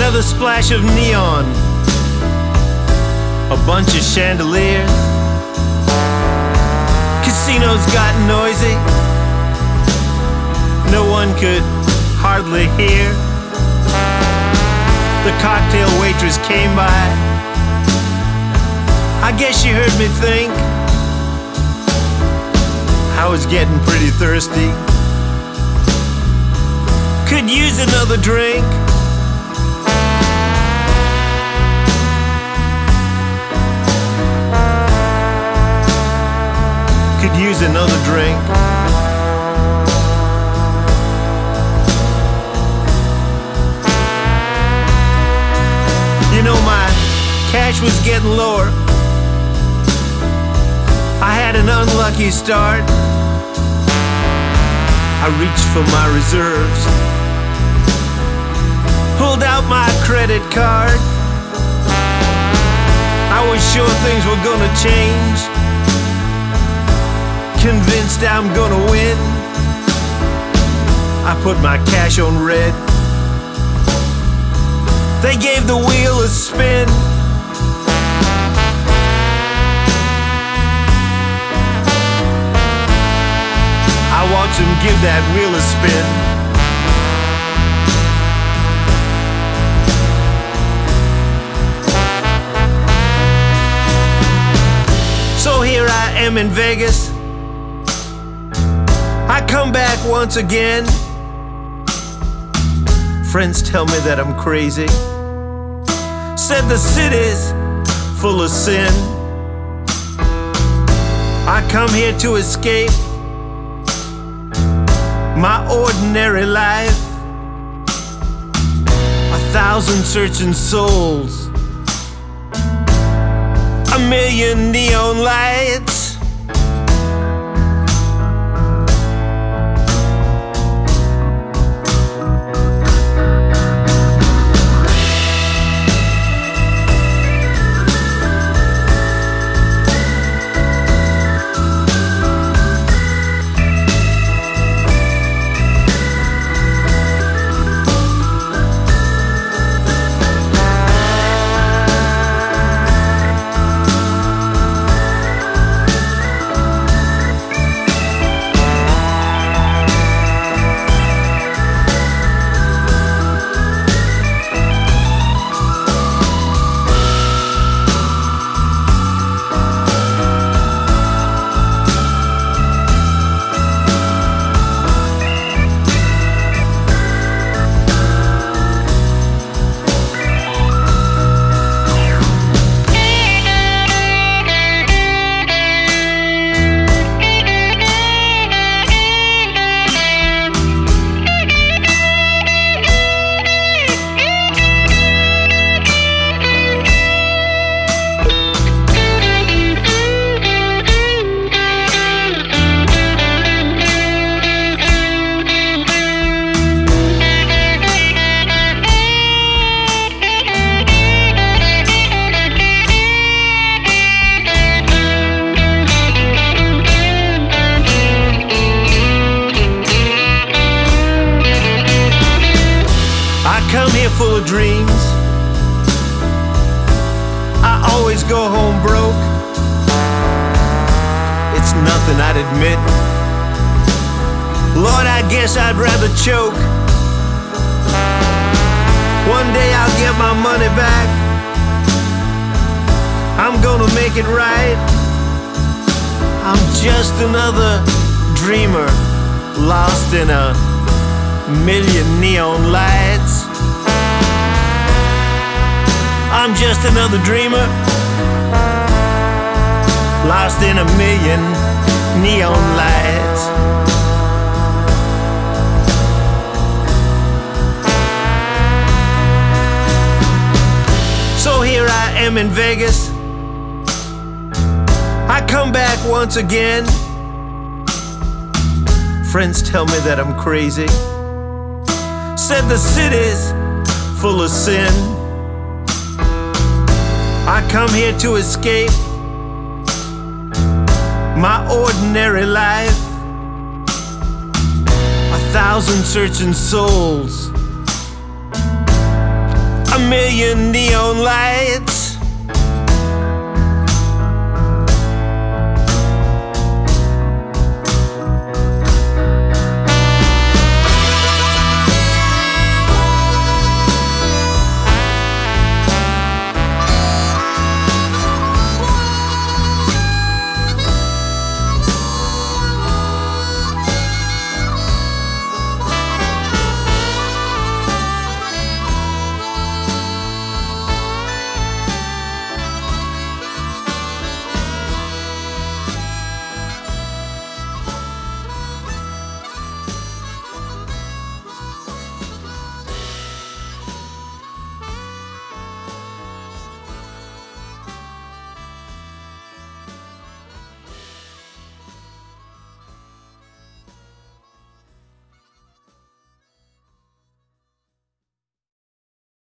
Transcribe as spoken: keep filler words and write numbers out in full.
Another splash of neon, a bunch of chandeliers. Casinos got noisy, no one could hardly hear. The cocktail waitress came by. I guess she heard me think I was getting pretty thirsty. Could use another drink. Could use another drink. You know, my cash was getting lower. I had an unlucky start. I reached for my reserves, pulled out my credit card. I was sure things were gonna change, convinced I'm gonna win. I put my cash on red. They gave the wheel a spin. I watch them give that wheel a spin. So here I am in Vegas. I come back once again. Friends tell me that I'm crazy. Said the city's full of sin. I come here to escape my ordinary life. A thousand searching souls, a million neon lights. Come here full of dreams. I always go home broke. It's nothing, I'd admit. Lord, I guess I'd rather choke. One day I'll get my money back. I'm gonna make it right. I'm just another dreamer, lost in a million neon lights. I'm just another dreamer, lost in a million neon lights. So here I am in Vegas. I come back once again. Friends tell me that I'm crazy. Said the city's full of sin. I come here to escape my ordinary life. A thousand searching souls, a million neon lights.